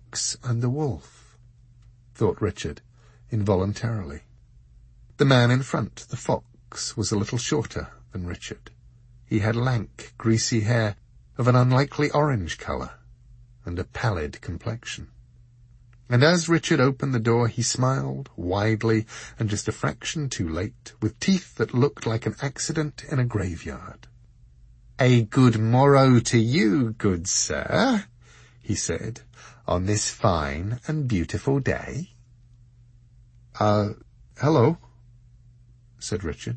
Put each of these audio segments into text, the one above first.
fox and the wolf, thought Richard, involuntarily. The man in front, the fox, was a little shorter than Richard. He had lank, greasy hair of an unlikely orange colour, and a pallid complexion. And as Richard opened the door, he smiled, widely, and just a fraction too late, with teeth that looked like an accident in a graveyard. "A good morrow to you, good sir," he said, "on this fine and beautiful day." Hello," said Richard.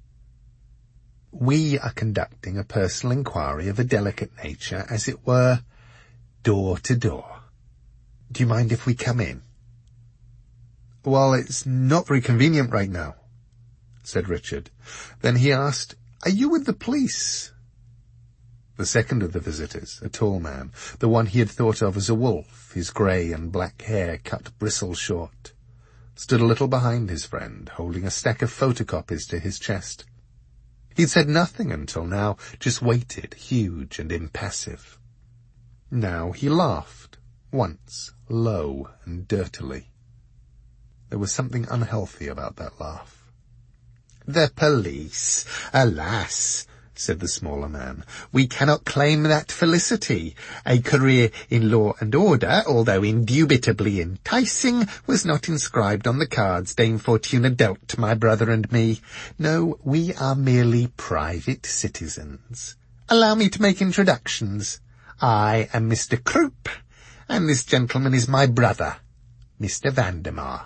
"We are conducting a personal inquiry of a delicate nature, as it were, door to door. Do you mind if we come in?" "Well, it's not very convenient right now," said Richard. Then he asked, "Are you with the police?" The second of the visitors, a tall man, the one he had thought of as a wolf, his grey and black hair cut bristle-short, stood a little behind his friend, holding a stack of photocopies to his chest. He'd said nothing until now, just waited, huge and impassive. Now he laughed, once, low and dirtily. There was something unhealthy about that laugh. "The police, alas," said the smaller man. "We cannot claim that felicity. A career in law and order, although indubitably enticing, was not inscribed on the cards Dame Fortuna dealt my brother and me. No, we are merely private citizens. Allow me to make introductions. I am Mr. Kroop, and this gentleman is my brother, Mr. Vandemar."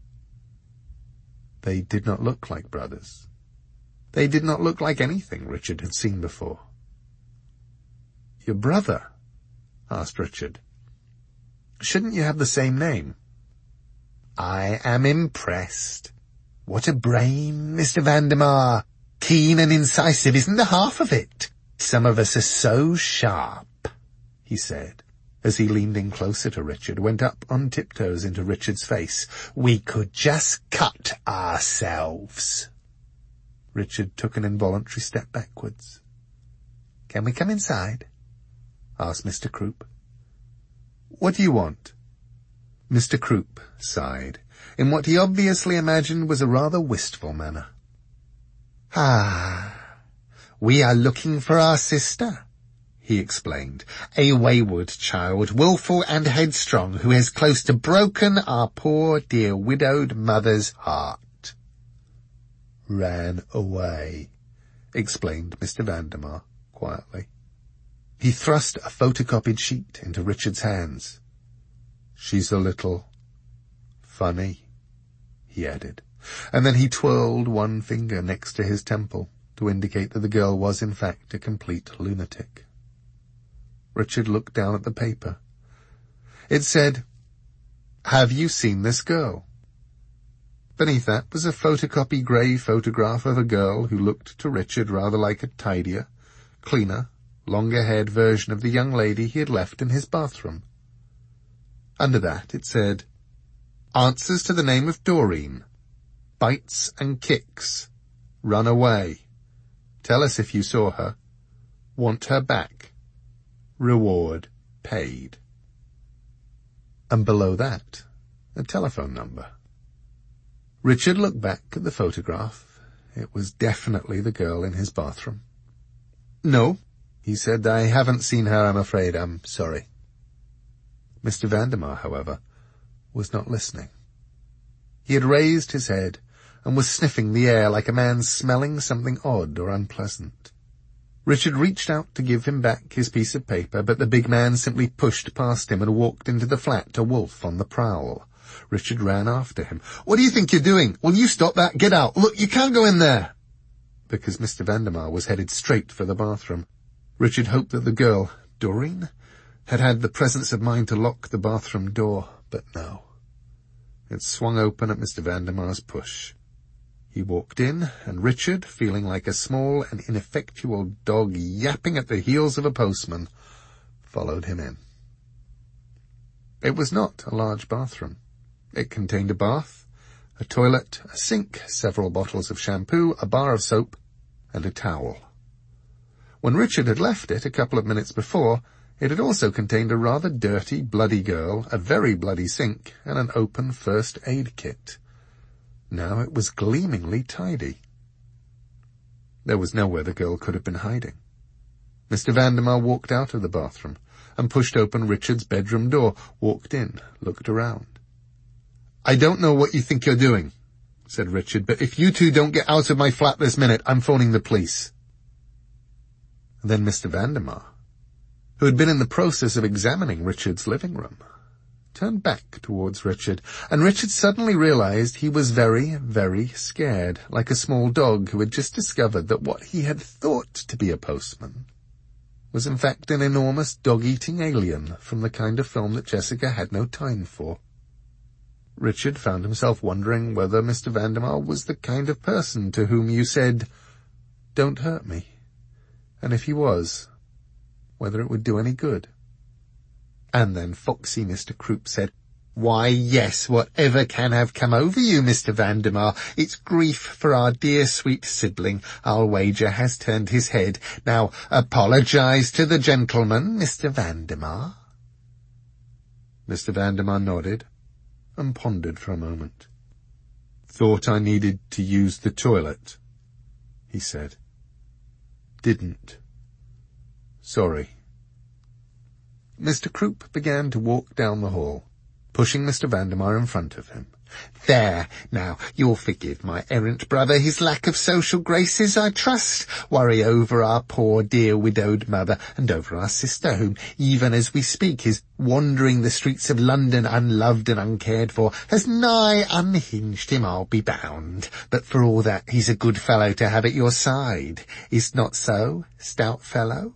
They did not look like brothers. They did not look like anything Richard had seen before. "Your brother?" asked Richard. "Shouldn't you have the same name?" "I am impressed. What a brain, Mr. Vandemar. Keen and incisive isn't the half of it. Some of us are so sharp," he said, as he leaned in closer to Richard, went up on tiptoes into Richard's face. "We could just cut ourselves." Richard took an involuntary step backwards. "Can we come inside?" asked Mr. Kroop. "What do you want?" Mr. Kroop sighed, in what he obviously imagined was a rather wistful manner. "We are looking for our sister," he explained. "A wayward child, wilful and headstrong, who has close to broken our poor dear widowed mother's heart." "Ran away," explained Mr. Vandemar quietly. He thrust a photocopied sheet into Richard's hands. "She's a little funny," he added, and then he twirled one finger next to his temple to indicate that the girl was in fact a complete lunatic. Richard looked down at the paper. It said, "Have you seen this girl?" Beneath that was a photocopy grey photograph of a girl who looked to Richard rather like a tidier, cleaner, longer-haired version of the young lady he had left in his bathroom. Under that it said, "Answers to the name of Doreen. Bites and kicks. Run away. Tell us if you saw her. Want her back. Reward paid." And below that, a telephone number. Richard looked back at the photograph. It was definitely the girl in his bathroom. "No," he said, "I haven't seen her, I'm afraid. I'm sorry." Mr. Vandemar, however, was not listening. He had raised his head and was sniffing the air like a man smelling something odd or unpleasant. Richard reached out to give him back his piece of paper, but the big man simply pushed past him and walked into the flat, a wolf on the prowl. Richard ran after him. "What do you think you're doing? Will you stop that? Get out! Look, you can't go in there!" Because Mr. Vandemar was headed straight for the bathroom. Richard hoped that the girl, Doreen, had had the presence of mind to lock the bathroom door, but no. It swung open at Mr. Vandemar's push. He walked in, and Richard, feeling like a small and ineffectual dog yapping at the heels of a postman, followed him in. It was not a large bathroom. It contained a bath, a toilet, a sink, several bottles of shampoo, a bar of soap, and a towel. When Richard had left it a couple of minutes before, It had also contained a rather dirty, bloody girl, a very bloody sink, and an open first aid kit. Now it was gleamingly tidy. There was nowhere the girl could have been hiding. Mr. Vandermeer walked out of the bathroom and pushed open Richard's bedroom door, walked in, looked around. "I don't know what you think you're doing," said Richard, "but if you two don't get out of my flat this minute, I'm phoning the police." Then Mr. Vandermeer, who had been in the process of examining Richard's living room, turned back towards Richard, and Richard suddenly realized he was very, very scared, like a small dog who had just discovered that what he had thought to be a postman was in fact an enormous dog-eating alien from the kind of film that Jessica had no time for. Richard found himself wondering whether Mr. Vandermeer was the kind of person to whom you said, "Don't hurt me," and if he was, whether it would do any good. And then foxy Mr. Croup said, "Why, yes, whatever can have come over you, Mr. Vandermeer? It's grief for our dear sweet sibling. I'll wager has turned his head. Now, apologize to the gentleman, Mr. Vandermeer." Mr. Vandermeer nodded and pondered for a moment. "Thought I needed to use the toilet," he said. "Didn't. Sorry." Mr. Croup began to walk down the hall, pushing Mr. Vandermeer in front of him. "There, now, you'll forgive my errant brother his lack of social graces, I trust. Worry over our poor dear widowed mother, and over our sister, whom, even as we speak, is wandering the streets of London unloved and uncared for, has nigh unhinged him, I'll be bound. But for all that, he's a good fellow to have at your side. Is't not so, stout fellow?"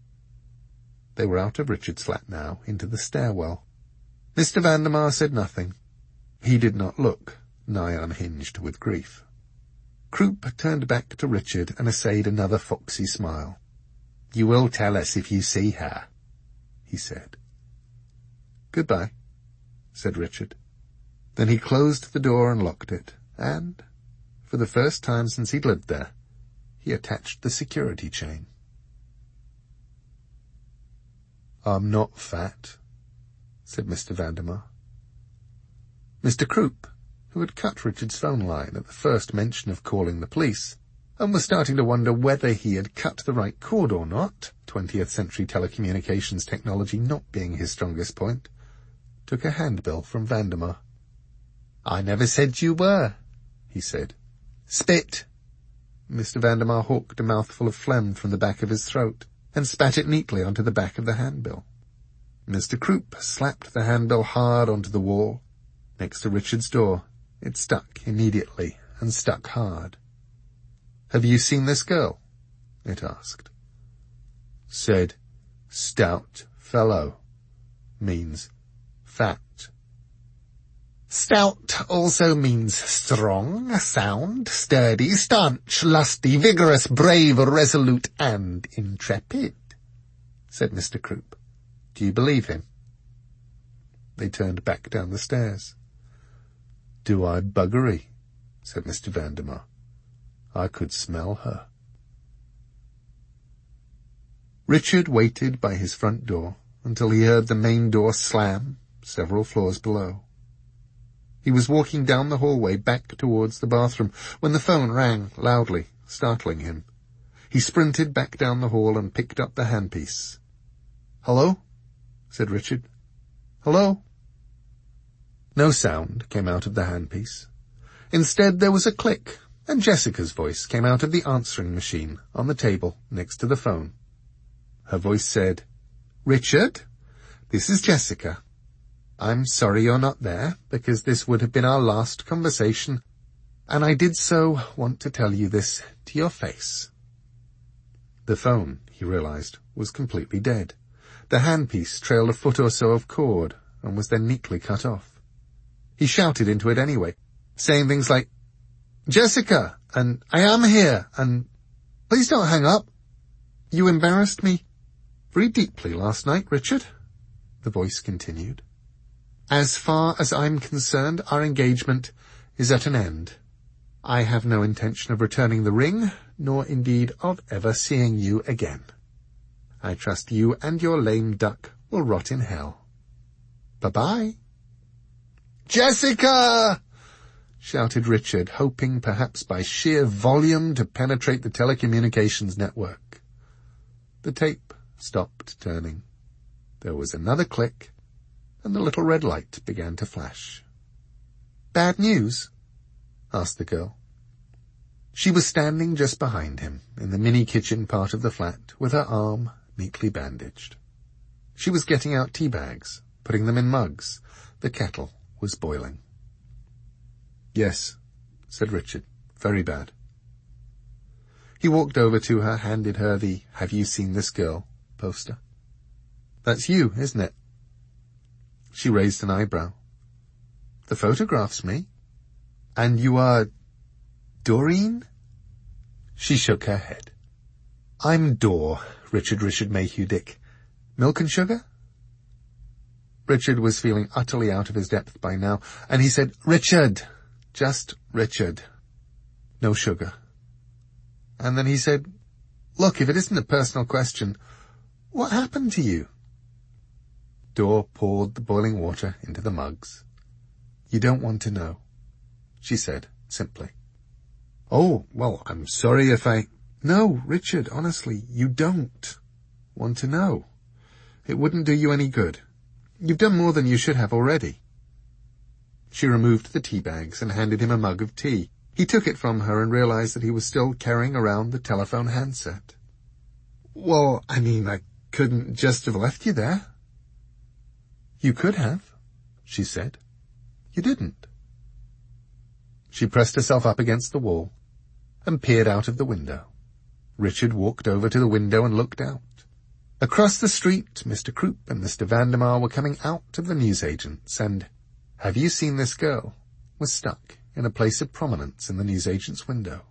They were out of Richard's flat now, into the stairwell. Mr. Vandermeer said nothing. He did not look nigh unhinged with grief. Croup turned back to Richard and essayed another foxy smile. "You will tell us if you see her," he said. "Goodbye," said Richard. Then he closed the door and locked it, and, for the first time since he'd lived there, he attached the security chain. "I'm not fat," said Mr. Vandermeer. Mr. Croup, who had cut Richard's phone line at the first mention of calling the police, and was starting to wonder whether he had cut the right cord or not, 20th century telecommunications technology not being his strongest point, took a handbill from Vandermeer. "I never said you were," he said. "Spit." Mr. Vandermeer hawked a mouthful of phlegm from the back of his throat and spat it neatly onto the back of the handbill. Mr. Croup slapped the handbill hard onto the wall next to Richard's door. It stuck immediately and stuck hard. "Have you seen this girl?" it asked. Said, "Stout fellow" means fat. "Stout also means strong, sound, sturdy, staunch, lusty, vigorous, brave, resolute, and intrepid," said Mr. Croup. "Do you believe him?" They turned back down the stairs. "Do I buggery?" said Mr. Vandermeer. "I could smell her." Richard waited by his front door until he heard the main door slam several floors below. He was walking down the hallway back towards the bathroom when the phone rang loudly, startling him. He sprinted back down the hall and picked up the handpiece. "Hello?" said Richard. "Hello?" No sound came out of the handpiece. Instead, there was a click, and Jessica's voice came out of the answering machine on the table next to the phone. Her voice said, "Richard, this is Jessica. I'm sorry you're not there, because this would have been our last conversation, and I did so want to tell you this to your face." The phone, he realized, was completely dead. The handpiece trailed a foot or so of cord and was then neatly cut off. He shouted into it anyway, saying things like, "Jessica, and I am here, and please don't hang up. You embarrassed me very deeply last night, Richard," the voice continued. "As far as I'm concerned, our engagement is at an end. I have no intention of returning the ring, nor indeed of ever seeing you again. I trust you and your lame duck will rot in hell. Bye-bye." "Jessica!" shouted Richard, hoping perhaps by sheer volume to penetrate the telecommunications network. The tape stopped turning. There was another click, and the little red light began to flash. "Bad news?" asked the girl. She was standing just behind him, in the mini-kitchen part of the flat, with her arm neatly bandaged. She was getting out tea bags, putting them in mugs. The kettle was boiling. "Yes," said Richard. "Very bad." He walked over to her, handed her the "Have you seen this girl?" poster. "That's you, isn't it?" She raised an eyebrow. "The photograph's me. And you are Doreen?" She shook her head. "I'm Dor, Richard Mayhew Dick. Milk and sugar?" Richard was feeling utterly out of his depth by now, and he said, "Richard, just Richard. No sugar." And then he said, "Look, if it isn't a personal question, what happened to you?" Dor poured the boiling water into the mugs. "You don't want to know," she said simply. "Oh, well, I'm sorry if I—" "No, Richard, honestly, you don't want to know. It wouldn't do you any good. You've done more than you should have already." She removed the tea bags and handed him a mug of tea. He took it from her and realized that he was still carrying around the telephone handset. "Well, I mean, I couldn't just have left you there." "You could have," she said. "You didn't." She pressed herself up against the wall and peered out of the window. Richard walked over to the window and looked out. Across the street, Mr. Croup and Mr. Vandermeer were coming out of the newsagent's, and "Have you seen this girl?" was stuck in a place of prominence in the newsagent's window.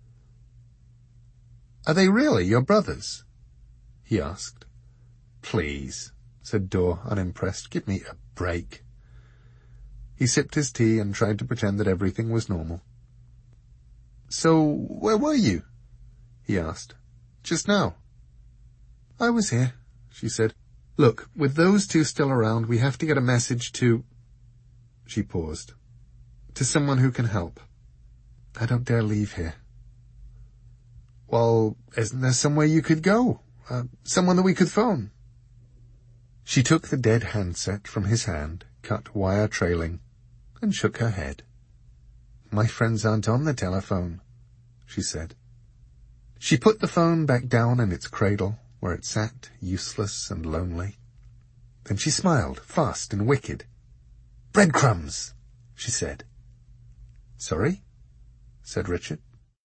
"Are they really your brothers?" he asked. "Please," said Dor, unimpressed. "Give me a break." He sipped his tea and tried to pretend that everything was normal. "So, where were you?" he asked. "Just now." "I was here," she said. "Look, with those two still around, we have to get a message to—" She paused. "To someone who can help. I don't dare leave here." "Well, isn't there somewhere you could go? Someone that we could phone?" She took the dead handset from his hand, cut wire trailing, and shook her head. "My friends aren't on the telephone," she said. She put the phone back down in its cradle, where it sat, useless and lonely. Then she smiled, fast and wicked. "Breadcrumbs," she said. "Sorry?" said Richard.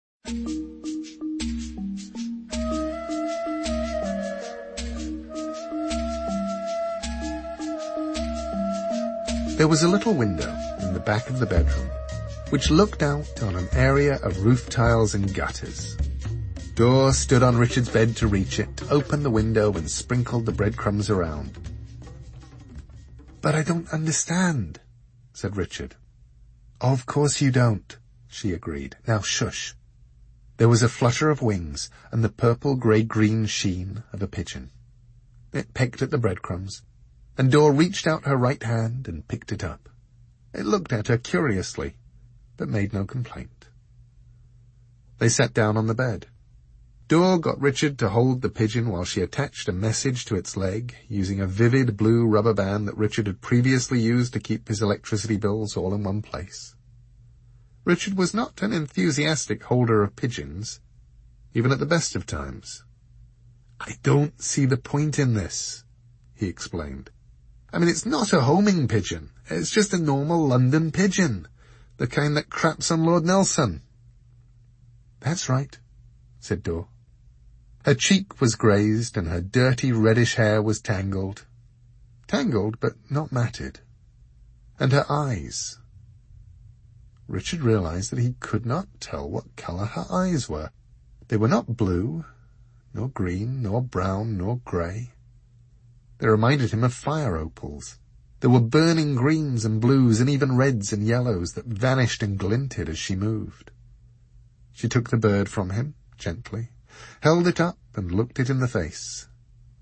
There was a little window in the back of the bedroom, which looked out on an area of roof tiles and gutters. Dor stood on Richard's bed to reach it, opened the window and sprinkled the breadcrumbs around. "But I don't understand," said Richard. "Of course you don't," she agreed. "Now shush." There was a flutter of wings and the purple-grey-green sheen of a pigeon. It pecked at the breadcrumbs, and Dor reached out her right hand and picked it up. It looked at her curiously, but made no complaint. They sat down on the bed. Dor got Richard to hold the pigeon while she attached a message to its leg, using a vivid blue rubber band that Richard had previously used to keep his electricity bills all in one place. Richard was not an enthusiastic holder of pigeons, even at the best of times. "I don't see the point in this," he explained. "I mean, it's not a homing pigeon. It's just a normal London pigeon, the kind that craps on Lord Nelson." "That's right," said Dor. Her cheek was grazed and her dirty reddish hair was tangled. Tangled, but not matted. And her eyes. Richard realized that he could not tell what color her eyes were. They were not blue, nor green, nor brown, nor grey. They reminded him of fire opals. There were burning greens and blues and even reds and yellows that vanished and glinted as she moved. She took the bird from him, gently, held it up and looked it in the face.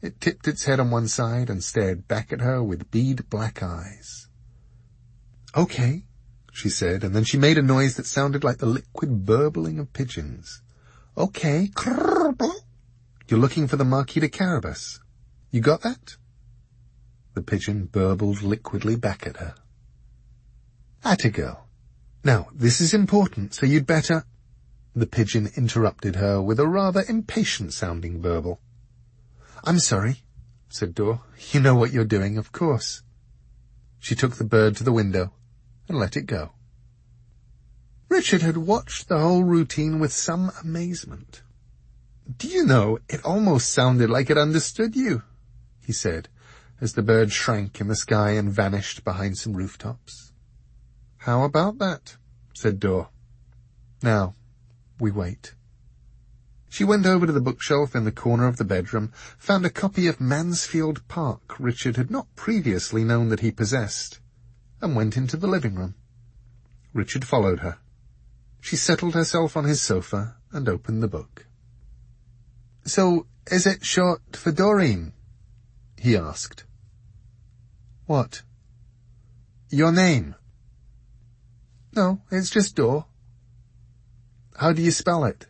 It tipped its head on one side and stared back at her with bead black eyes. "Okay," she said, and then she made a noise that sounded like the liquid burbling of pigeons. "Okay. You're looking for the Marquis de Carabas. You got that?" The pigeon burbled liquidly back at her. "Atta girl. Now, this is important, so you'd better—" The pigeon interrupted her with a rather impatient-sounding burble. "I'm sorry," said Dor. "You know what you're doing, of course." She took the bird to the window and let it go. Richard had watched the whole routine with some amazement. "Do you know, it almost sounded like it understood you," he said, as the bird shrank in the sky and vanished behind some rooftops. "How about that?" said Dor. "Now, we wait." She went over to the bookshelf in the corner of the bedroom, found a copy of Mansfield Park Richard had not previously known that he possessed, and went into the living room. Richard followed her. She settled herself on his sofa and opened the book. "So, is it short for Doreen?" he asked. "What?" "Your name." "No, it's just Dor." "How do you spell it?"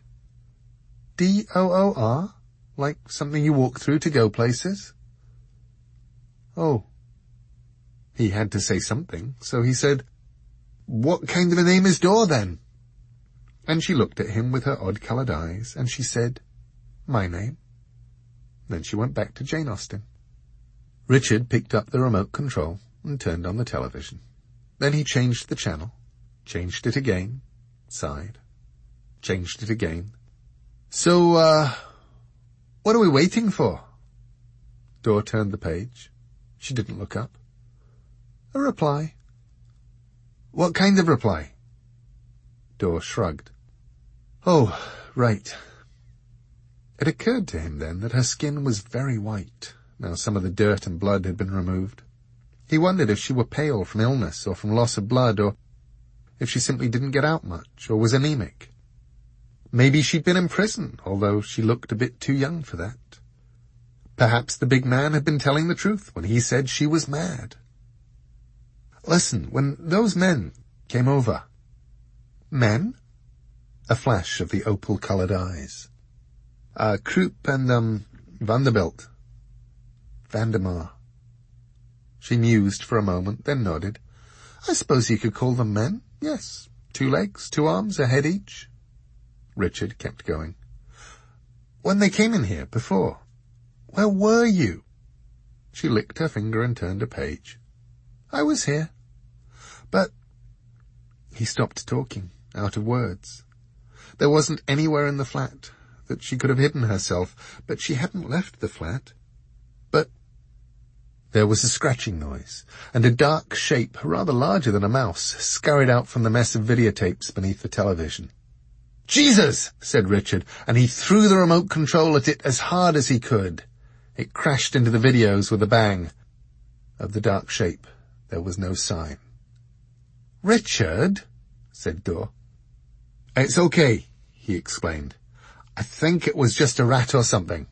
"Door? Like something you walk through to go places?" "Oh." He had to say something, so he said, "What kind of a name is Dor, then?" And she looked at him with her odd-coloured eyes, and she said, "My name." Then she went back to Jane Austen. Richard picked up the remote control and turned on the television. Then he changed the channel, changed it again, sighed, changed it again. "So, what are we waiting for?" Dor turned the page. She didn't look up. "A reply." "What kind of reply?" Dor shrugged. "Oh, right." It occurred to him then that her skin was very white. Now some of the dirt and blood had been removed. He wondered if she were pale from illness or from loss of blood, or if she simply didn't get out much, or was anemic. Maybe she'd been in prison, although she looked a bit too young for that. Perhaps the big man had been telling the truth when he said she was mad. "Listen, when those men came over—" "Men?" A flash of the opal-coloured eyes. "Krupp and, Vanderbilt." "Vandemar." She mused for a moment, then nodded. "I suppose you could call them men, yes. 2 legs, 2 arms, a head each." Richard kept going. "When they came in here before, where were you?" She licked her finger and turned a page. "I was here. But—" He stopped talking, out of words. There wasn't anywhere in the flat that she could have hidden herself, but she hadn't left the flat. But there was a scratching noise, and a dark shape, rather larger than a mouse, scurried out from the mess of videotapes beneath the television. "Jesus!" said Richard, and he threw the remote control at it as hard as he could. It crashed into the videos with a bang. Of the dark shape, there was no sign. "Richard," said Dor. "It's okay," he explained. "I think it was just a rat or something."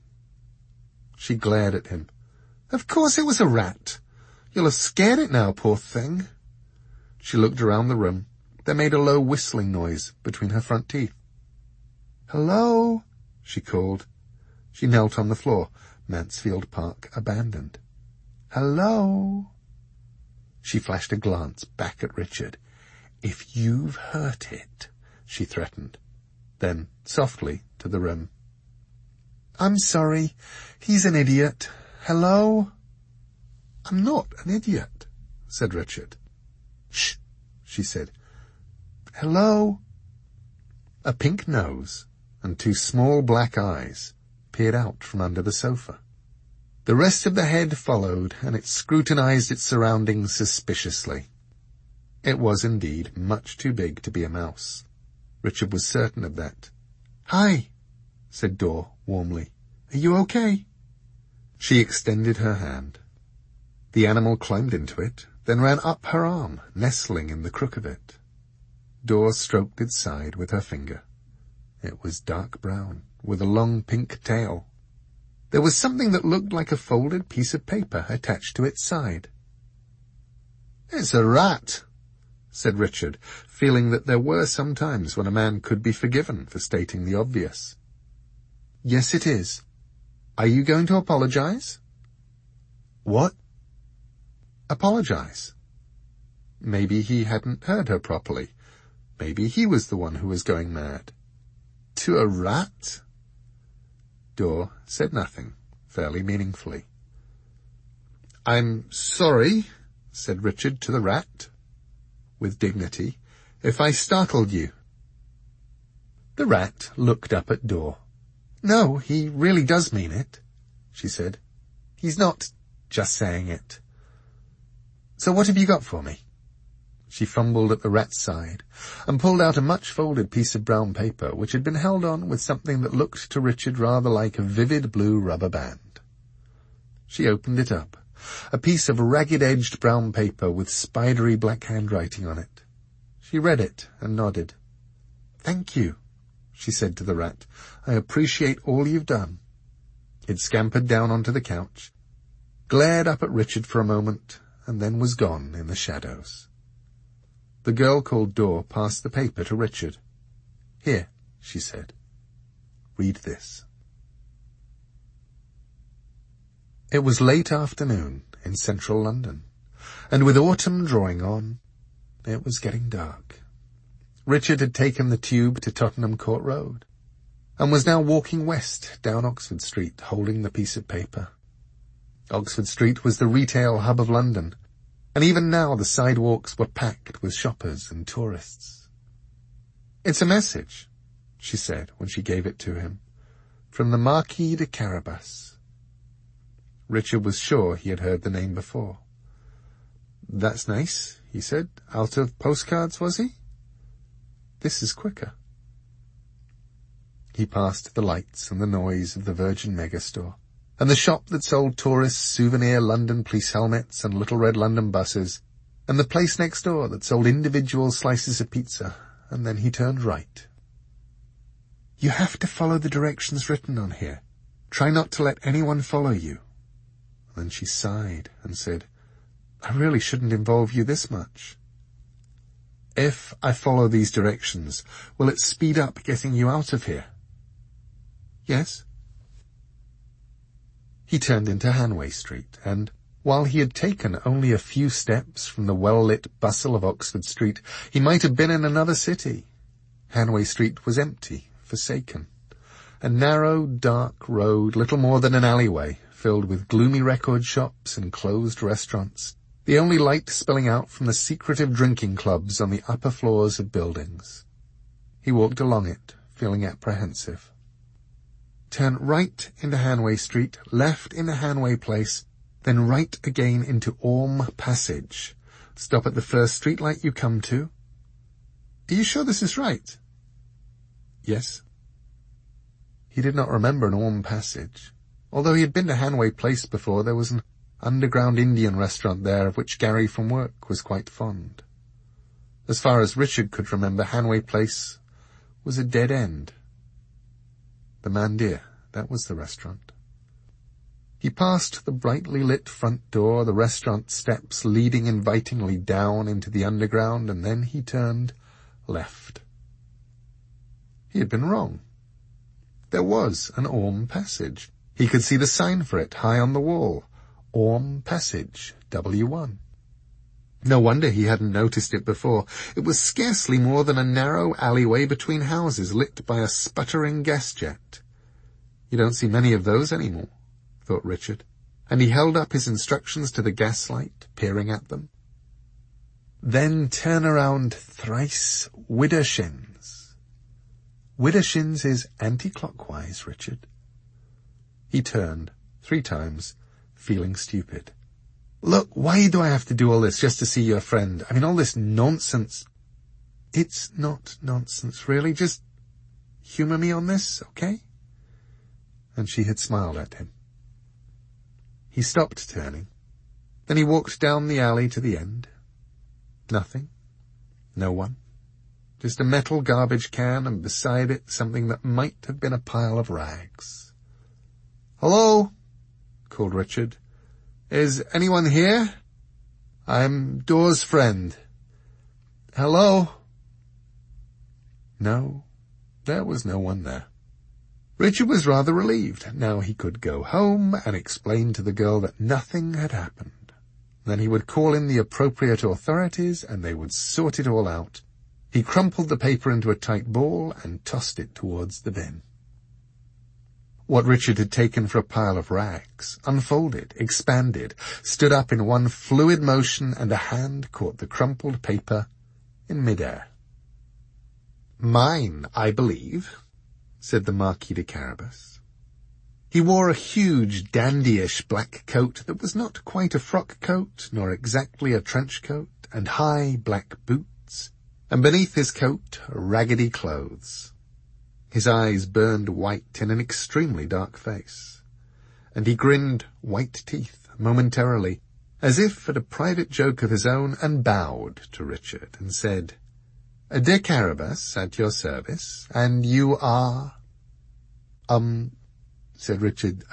She glared at him. "Of course it was a rat. You'll have scared it now, poor thing." She looked around the room, then made a low whistling noise between her front teeth. "Hello?" she called. She knelt on the floor, Mansfield Park abandoned. "Hello?" She flashed a glance back at Richard. "If you've hurt it," she threatened. Then, softly, to the room. "I'm sorry. He's an idiot. Hello?" "I'm not an idiot," said Richard. "Shh," she said. "Hello?" A pink nose and 2 small black eyes peered out from under the sofa. The rest of the head followed, and it scrutinized its surroundings suspiciously. It was indeed much too big to be a mouse. Richard was certain of that. "Hi," said Dor warmly. "Are you okay?" She extended her hand. The animal climbed into it, then ran up her arm, nestling in the crook of it. Dor stroked its side with her finger. It was dark brown, with a long pink tail. There was something that looked like a folded piece of paper attached to its side. "It's a rat," said Richard, feeling that there were some times when a man could be forgiven for stating the obvious. "Yes, it is. Are you going to apologize?" "What?" "Apologize." Maybe he hadn't heard her properly. Maybe he was the one who was going mad. "To a rat?" Dor said nothing, fairly meaningfully. "I'm sorry," said Richard to the rat, with dignity, "if I startled you." The rat looked up at Dor. "No, he really does mean it," she said. "He's not just saying it. So what have you got for me?" She fumbled at the rat's side and pulled out a much-folded piece of brown paper which had been held on with something that looked to Richard rather like a vivid blue rubber band. She opened it up, a piece of ragged-edged brown paper with spidery black handwriting on it. She read it and nodded. "Thank you," she said to the rat. "I appreciate all you've done." It scampered down onto the couch, glared up at Richard for a moment, and then was gone in the shadows. The girl called Dor passed the paper to Richard. "Here," she said. "Read this." It was late afternoon in central London, and with autumn drawing on, it was getting dark. Richard had taken the tube to Tottenham Court Road, and was now walking west down Oxford Street, holding the piece of paper. Oxford Street was the retail hub of London, and even now the sidewalks were packed with shoppers and tourists. "It's a message," she said when she gave it to him, "from the Marquis de Carabas." Richard was sure he had heard the name before. "That's nice," he said. "Out of postcards, was he? This is quicker." He passed the lights and the noise of the Virgin Megastore, and the shop that sold tourists souvenir London police helmets and Little Red London buses, and the place next door that sold individual slices of pizza, and then he turned right. "You have to follow the directions written on here. Try not to let anyone follow you." Then she sighed and said, "I really shouldn't involve you this much." "If I follow these directions, will it speed up getting you out of here?" "Yes." He turned into Hanway Street, and, while he had taken only a few steps from the well-lit bustle of Oxford Street, he might have been in another city. Hanway Street was empty, forsaken. A narrow, dark road, little more than an alleyway, filled with gloomy record shops and closed restaurants, the only light spilling out from the secretive drinking clubs on the upper floors of buildings. He walked along it, feeling apprehensive. Turn right into Hanway Street, left into Hanway Place, then right again into Orme Passage. Stop at the first streetlight you come to. "Are you sure this is right?" "Yes." He did not remember an Orme Passage. Although he had been to Hanway Place before, there was an underground Indian restaurant there of which Gary from work was quite fond. As far as Richard could remember, Hanway Place was a dead end. The Mandir, that was the restaurant. He passed the brightly lit front door, the restaurant steps leading invitingly down into the underground, and then he turned left. He had been wrong. There was an Orme Passage. He could see the sign for it high on the wall. Orme Passage, W1. No wonder he hadn't noticed it before. It was scarcely more than a narrow alleyway between houses lit by a sputtering gas jet. You don't see many of those anymore, thought Richard, and he held up his instructions to the gaslight, peering at them. Then turn around thrice Widdershins. Widdershins is anti-clockwise, Richard. He turned 3 times, feeling stupid. Look, why do I have to do all this just to see your friend? I mean, all this nonsense. It's not nonsense, really. Just humour me on this, okay? And she had smiled at him. He stopped turning. Then he walked down the alley to the end. Nothing. No one. Just a metal garbage can, and beside it something that might have been a pile of rags. "Hello?" called Richard. "Is anyone here? I'm Dor's friend. Hello?" No, there was no one there. Richard was rather relieved. Now he could go home and explain to the girl that nothing had happened. Then he would call in the appropriate authorities and they would sort it all out. He crumpled the paper into a tight ball and tossed it towards the bin. What Richard had taken for a pile of rags unfolded, expanded, stood up in one fluid motion, and a hand caught the crumpled paper in mid-air. "Mine, I believe," said the Marquis de Carabas. He wore a huge, dandyish black coat that was not quite a frock coat, nor exactly a trench coat, and high black boots, and beneath his coat, raggedy clothes. His eyes burned white in an extremely dark face, and he grinned white teeth momentarily, as if at a private joke of his own, and bowed to Richard and said, "De Carabas, at your service, and you are—" said Richard,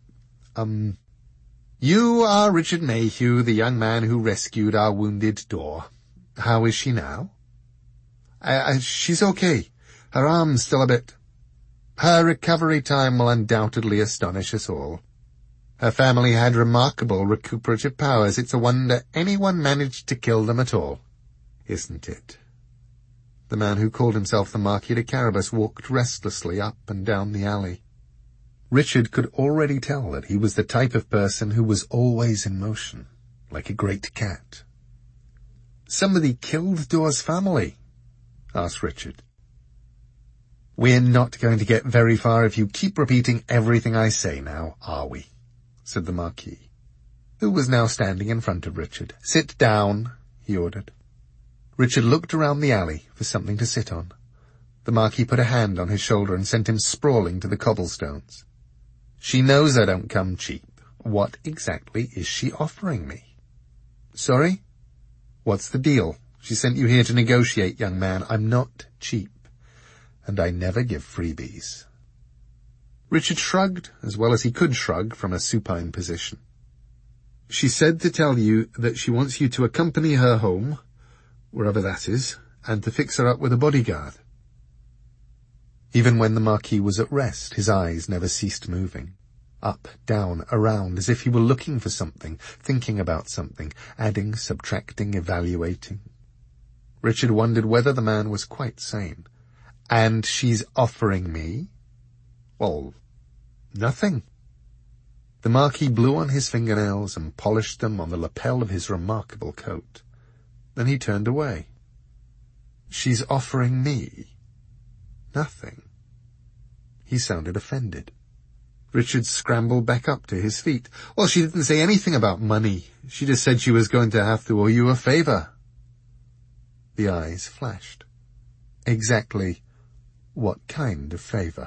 "You are Richard Mayhew, the young man who rescued our wounded Dor. How is she now?" She's okay. Her arm's still a bit. Her recovery time will undoubtedly astonish us all. Her family had remarkable recuperative powers. It's a wonder anyone managed to kill them at all, isn't it?" The man who called himself the Marquis de Carabas walked restlessly up and down the alley. Richard could already tell that he was the type of person who was always in motion, like a great cat. "Somebody killed Dor's family?" asked Richard. "We're not going to get very far if you keep repeating everything I say now, are we?" said the Marquis, who was now standing in front of Richard. "Sit down," he ordered. Richard looked around the alley for something to sit on. The Marquis put a hand on his shoulder and sent him sprawling to the cobblestones. "She knows I don't come cheap. What exactly is she offering me?" "Sorry? What's the deal? She sent you here to negotiate, young man. I'm not cheap, and I never give freebies." Richard shrugged, as well as he could shrug from a supine position. "She said to tell you that she wants you to accompany her home, wherever that is, and to fix her up with a bodyguard." Even when the Marquis was at rest, his eyes never ceased moving. Up, down, around, as if he were looking for something, thinking about something, adding, subtracting, evaluating. Richard wondered whether the man was quite sane. "And she's offering me?" "Well, nothing." The Marquis blew on his fingernails and polished them on the lapel of his remarkable coat. Then he turned away. "She's offering me nothing." He sounded offended. Richard scrambled back up to his feet. "Well, she didn't say anything about money. She just said she was going to have to owe you a favor." The eyes flashed. "Exactly what kind of favor?"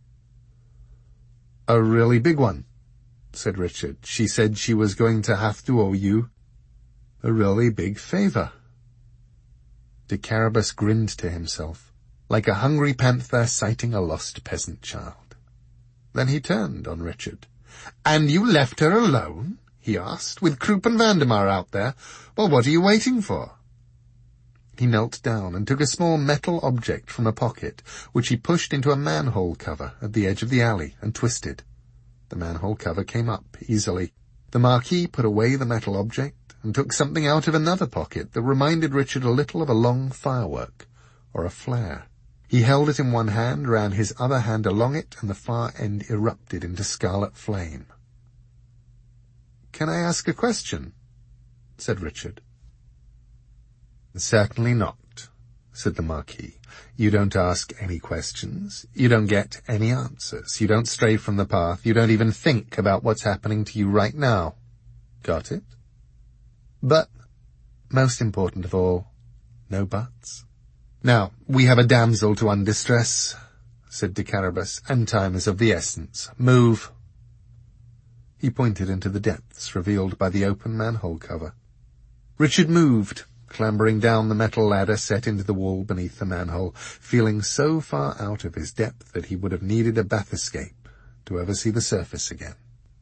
"A really big one," said Richard. "She said she was going to have to owe you a really big favor." De Carabas grinned to himself, like a hungry panther sighting a lost peasant child. Then he turned on Richard. "And you left her alone?" he asked, "with Krupp and Vandemar out there? Well, what are you waiting for?" He knelt down and took a small metal object from a pocket, which he pushed into a manhole cover at the edge of the alley and twisted. The manhole cover came up easily. The Marquis put away the metal object and took something out of another pocket that reminded Richard a little of a long firework, or a flare. He held it in one hand, ran his other hand along it, and the far end erupted into scarlet flame. "Can I ask a question?" said Richard. "Certainly not," said the Marquis. "You don't ask any questions. You don't get any answers. You don't stray from the path. You don't even think about what's happening to you right now. Got it? But, most important of all, no buts. Now, we have a damsel to undistress," said de Carabas, "and time is of the essence. Move." He pointed into the depths revealed by the open manhole cover. Richard moved, clambering down the metal ladder set into the wall beneath the manhole, feeling so far out of his depth that he would have needed a bath escape to ever see the surface again.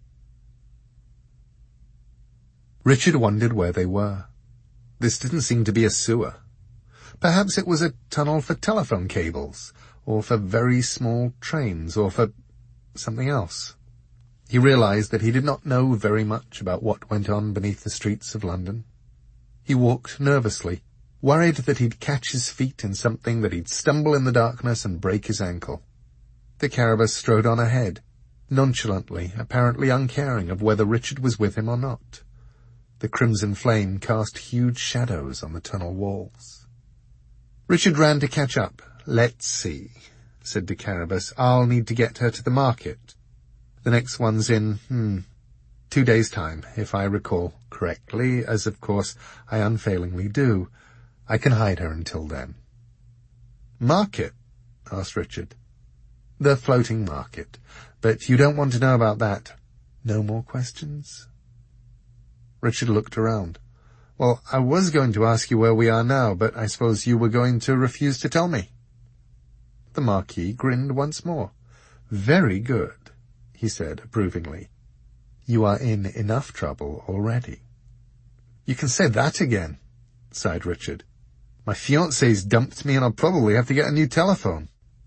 Richard wondered where they were. This didn't seem to be a sewer. Perhaps it was a tunnel for telephone cables, or for very small trains, or for something else. He realized that he did not know very much about what went on beneath the streets of London. He walked nervously, worried that he'd catch his feet in something, that he'd stumble in the darkness and break his ankle. The Carabas strode on ahead, nonchalantly, apparently uncaring of whether Richard was with him or not. The crimson flame cast huge shadows on the tunnel walls. Richard ran to catch up. "Let's see," said de Carabas. "I'll need to get her to the market. The next one's in, 2 days' time, if I recall correctly, as of course I unfailingly do. I can hide her until then." "Market?" asked Richard. "The floating market. But you don't want to know about that. No more questions?" Richard looked around. "Well, I was going to ask you where we are now, but I suppose you were going to refuse to tell me." The Marquis grinned once more. "Very good," he said approvingly. "You are in enough trouble already." "You can say that again," sighed Richard. "My fiancé's dumped me and I'll probably have to get a new telephone."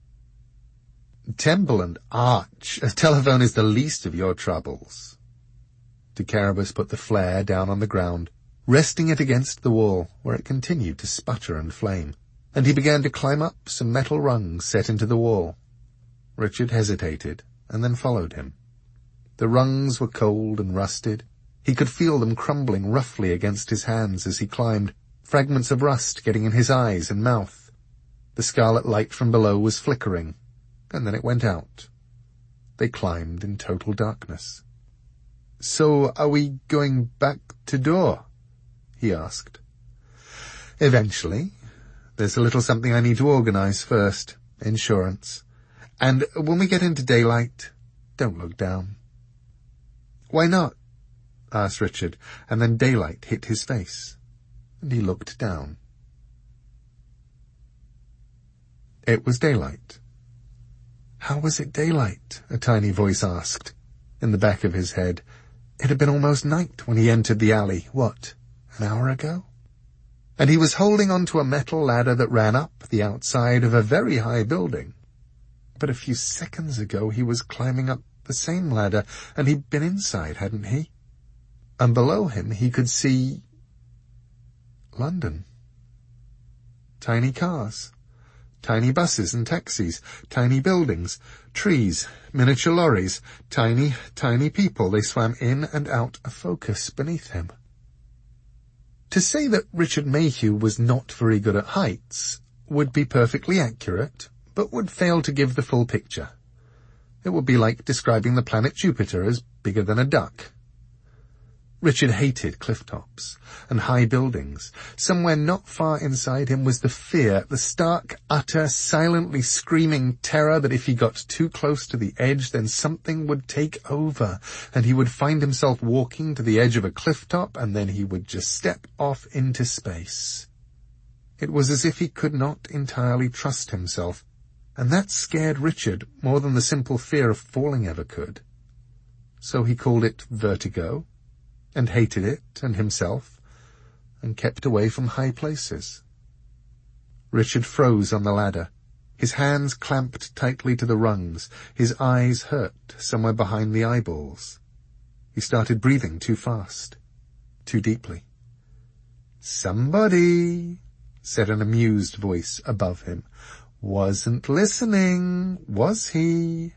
"Temple and Arch, a telephone is the least of your troubles." De Carabas put the flare down on the ground, resting it against the wall, where it continued to sputter and flame, and he began to climb up some metal rungs set into the wall. Richard hesitated, and then followed him. The rungs were cold and rusted. He could feel them crumbling roughly against his hands as he climbed, fragments of rust getting in his eyes and mouth. The scarlet light from below was flickering, and then it went out. They climbed in total darkness. "So are we going back to Dore?" he asked. "Eventually. There's a little something I need to organize first. Insurance. And when we get into daylight, don't look down." "Why not?" asked Richard, and then daylight hit his face, and he looked down. It was daylight. How was it daylight? A tiny voice asked, in the back of his head. It had been almost night when he entered the alley, an hour ago? And he was holding onto a metal ladder that ran up the outside of a very high building. But a few seconds ago he was climbing up the same ladder, and he'd been inside, hadn't he? And below him he could see London. Tiny cars, tiny buses and taxis, tiny buildings, trees, miniature lorries, tiny, tiny people. They swam in and out of focus beneath him. To say that Richard Mayhew was not very good at heights would be perfectly accurate, but would fail to give the full picture. It would be like describing the planet Jupiter as bigger than a duck. Richard hated cliff tops and high buildings. Somewhere not far inside him was the fear, the stark, utter, silently screaming terror that if he got too close to the edge, then something would take over, and he would find himself walking to the edge of a cliff top, and then he would just step off into space. It was as if he could not entirely trust himself, and that scared Richard more than the simple fear of falling ever could. So he called it vertigo, and hated it and himself, and kept away from high places. Richard froze on the ladder. His hands clamped tightly to the rungs. His eyes hurt somewhere behind the eyeballs. He started breathing too fast, too deeply. "Somebody," said an amused voice above him. "Wasn't listening, was he?"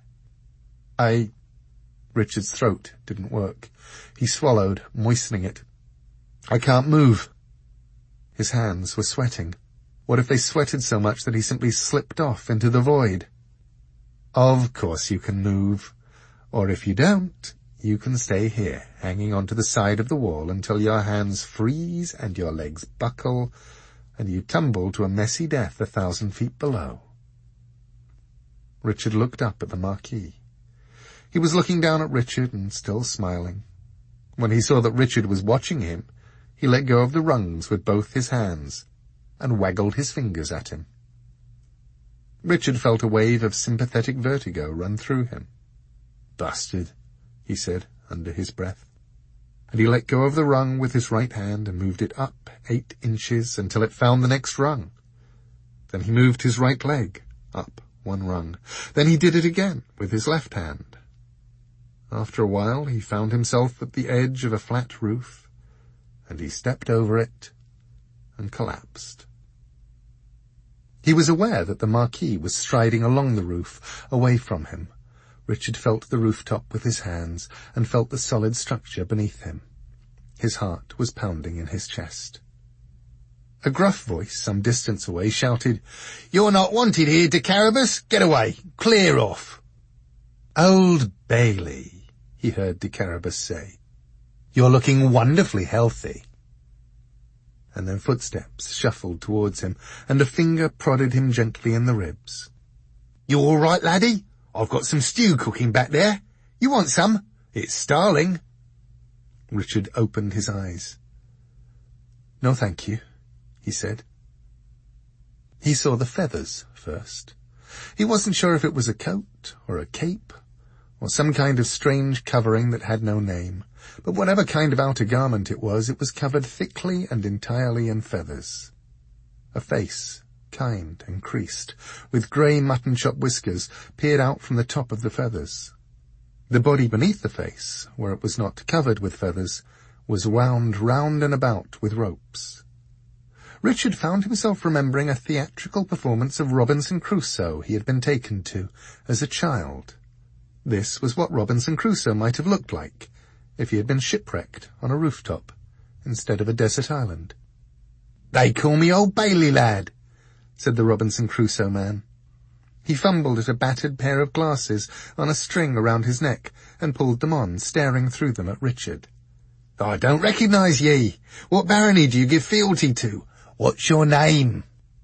Richard's throat didn't work. He swallowed, moistening it. "I can't move." His hands were sweating. What if they sweated so much that he simply slipped off into the void? "Of course you can move. Or if you don't, you can stay here, hanging onto the side of the wall until your hands freeze and your legs buckle, and you tumble to a messy death 1,000 feet below." Richard looked up at the Marquis. He was looking down at Richard and still smiling. When he saw that Richard was watching him, he let go of the rungs with both his hands and waggled his fingers at him. Richard felt a wave of sympathetic vertigo run through him. Bastard, he said under his breath. And he let go of the rung with his right hand and moved it up 8 inches until it found the next rung. Then he moved his right leg up 1 rung. Then he did it again with his left hand. After a while he found himself at the edge of a flat roof, and he stepped over it and collapsed. He was aware that the Marquis was striding along the roof, away from him. Richard felt the rooftop with his hands and felt the solid structure beneath him. His heart was pounding in his chest. A gruff voice some distance away shouted, "You're not wanted here, de Carabas. Get away. Clear off." "Old Bailey," he heard de Carabas say, "you're looking wonderfully healthy." And then footsteps shuffled towards him, and a finger prodded him gently in the ribs. "You all right, laddie? I've got some stew cooking back there. You want some? It's starling." Richard opened his eyes. "No, thank you," he said. He saw the feathers first. He wasn't sure if it was a coat or a cape or some kind of strange covering that had no name, but whatever kind of outer garment it was covered thickly and entirely in feathers. A face, kind and creased, with grey mutton-chop whiskers, peered out from the top of the feathers. The body beneath the face, where it was not covered with feathers, was wound round and about with ropes. Richard found himself remembering a theatrical performance of Robinson Crusoe he had been taken to as a child. This was what Robinson Crusoe might have looked like if he had been shipwrecked on a rooftop instead of a desert island. "They call me Old Bailey, lad," said the Robinson Crusoe man. He fumbled at a battered pair of glasses on a string around his neck and pulled them on, staring through them at Richard. "I don't recognise ye. What barony do you give fealty to? What's your name?"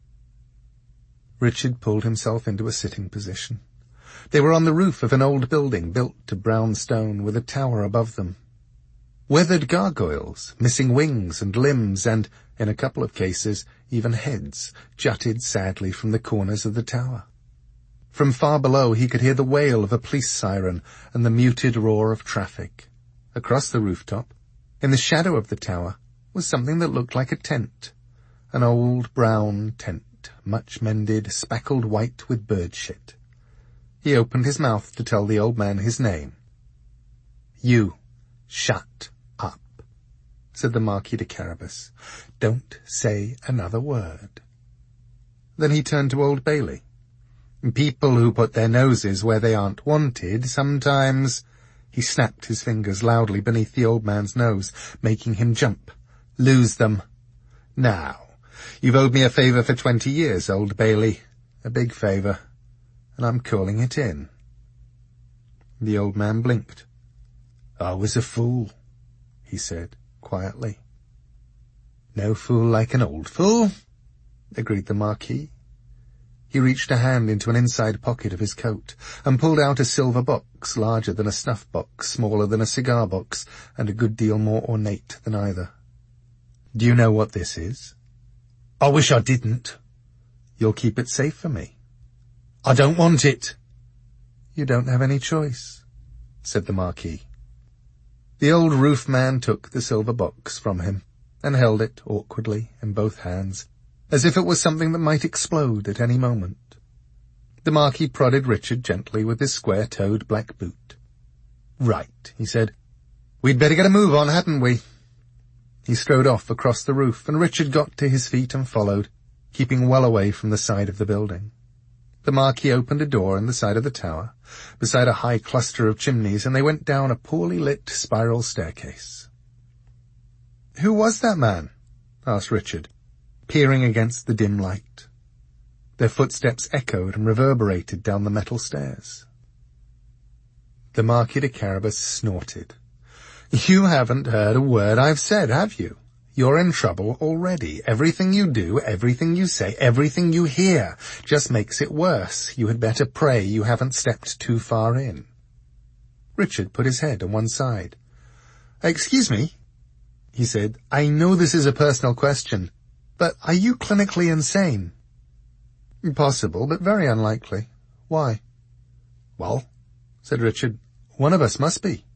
Richard pulled himself into a sitting position. They were on the roof of an old building built to brown stone with a tower above them. Weathered gargoyles, missing wings and limbs and, in a couple of cases, even heads, jutted sadly from the corners of the tower. From far below he could hear the wail of a police siren and the muted roar of traffic. Across the rooftop, in the shadow of the tower, was something that looked like a tent. An old brown tent, much mended, speckled white with bird shit. He opened his mouth to tell the old man his name. "You, shut up," said the Marquis de Carabas. "Don't say another word." Then he turned to Old Bailey. "People who put their noses where they aren't wanted sometimes—" He snapped his fingers loudly beneath the old man's nose, making him jump. "Lose them. Now, you've owed me a favour for 20 years, Old Bailey. A big favour. And I'm calling it in." The old man blinked. "I was a fool," he said quietly. "No fool like an old fool," agreed the Marquis. He reached a hand into an inside pocket of his coat and pulled out a silver box larger than a snuff box, smaller than a cigar box, and a good deal more ornate than either. "Do you know what this is?" "I wish I didn't." "You'll keep it safe for me." "I don't want it." "You don't have any choice," said the Marquis. The old roof man took the silver box from him and held it awkwardly in both hands, as if it was something that might explode at any moment. The Marquis prodded Richard gently with his square-toed black boot. "Right," he said. "We'd better get a move on, hadn't we?" He strode off across the roof, and Richard got to his feet and followed, keeping well away from the side of the building. The Marquis opened a door in the side of the tower, beside a high cluster of chimneys, and they went down a poorly lit spiral staircase. "Who was that man?" asked Richard, peering against the dim light. Their footsteps echoed and reverberated down the metal stairs. The Marquis de Carabas snorted. "You haven't heard a word I've said, have you? You're in trouble already. Everything you do, everything you say, everything you hear just makes it worse. You had better pray you haven't stepped too far in." Richard put his head on one side. "Excuse me," he said. "I know this is a personal question, but are you clinically insane?" "Possible, but very unlikely. Why?" "Well," said Richard, One of us must be.